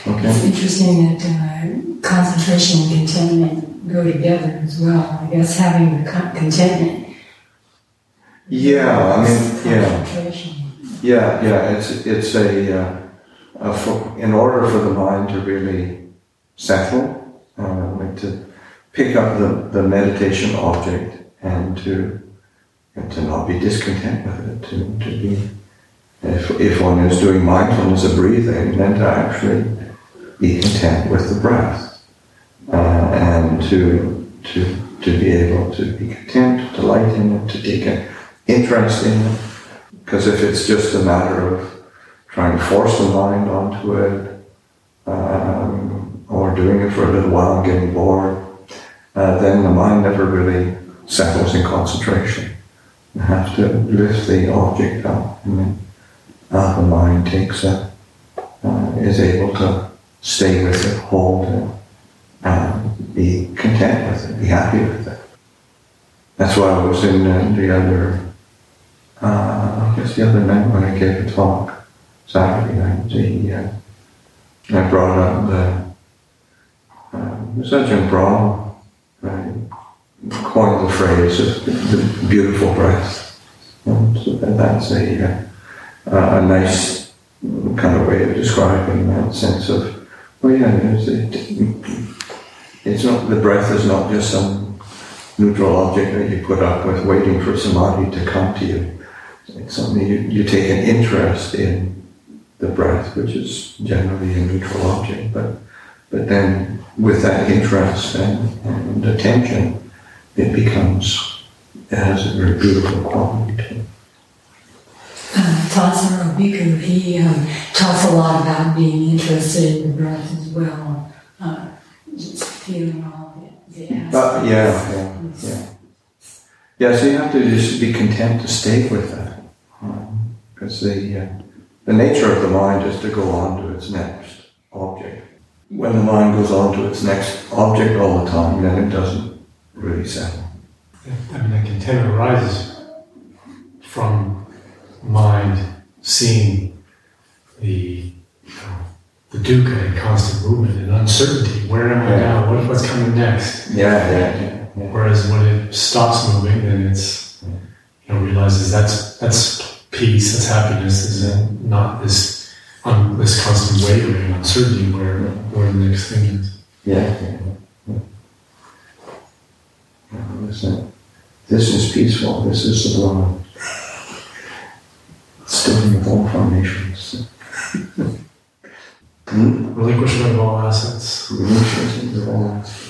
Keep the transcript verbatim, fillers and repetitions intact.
Okay. It's interesting that uh, concentration and contentment go together as well. I guess having the con- contentment. Yeah, I mean, yeah, concentration. yeah, yeah. It's it's a, uh, a for, in order for the mind to really settle, uh, like to pick up the, the meditation object and to and to not be discontent with it, to to be if if one is doing mindfulness of breathing, then to actually be content with the breath, uh, and to to to be able to be content, to delight in it, to take an interest in it. Because if it's just a matter of trying to force the mind onto it, um, or doing it for a little while and getting bored, uh, then the mind never really settles in concentration. You have to lift the object up, and then uh, the mind takes it, uh, is able to stay with it, hold it, and be content with it, be happy with it. That's why I was in uh, the other, uh, I guess the other night when I gave a talk, Saturday night, the, uh, I brought up the, uh, Ajahn Brahm uh, coined the phrase of the, the beautiful breath. And so that's a, uh, a nice kind of way of describing that sense of, well, yeah, it's, it, it's not, the breath is not just some neutral object that you put up with waiting for samadhi to come to you. It's something you, you take an interest in the breath, which is generally a neutral object, but but then with that interest and, and attention, it becomes, it has a very beautiful quality to it. Uh, Tassaro Bhikkhu, he um, talks a lot about being interested in the breath as well, uh, just feeling all the, the aspects. But yeah, yeah, yeah. Yeah, so you have to just be content to stay with that. Because um, the, uh, the nature of the mind is to go on to its next object. When the mind goes on to its next object all the time, then it doesn't really settle. I mean, that contentment arises from mind seeing the, you know, the dukkha and constant movement and uncertainty. Where am I Yeah. now? What, what's coming next? Yeah, yeah, yeah, yeah. Whereas when it stops moving, then it's, you know, realizes that's that's peace, that's happiness, is not this um, this constant wavering, uncertainty where where the next thing is. Yeah, yeah, yeah. Yeah, listen, this is peaceful, this is sublime. Stilling of all formations. Relinquishment of all assets. Relinquishment of all assets.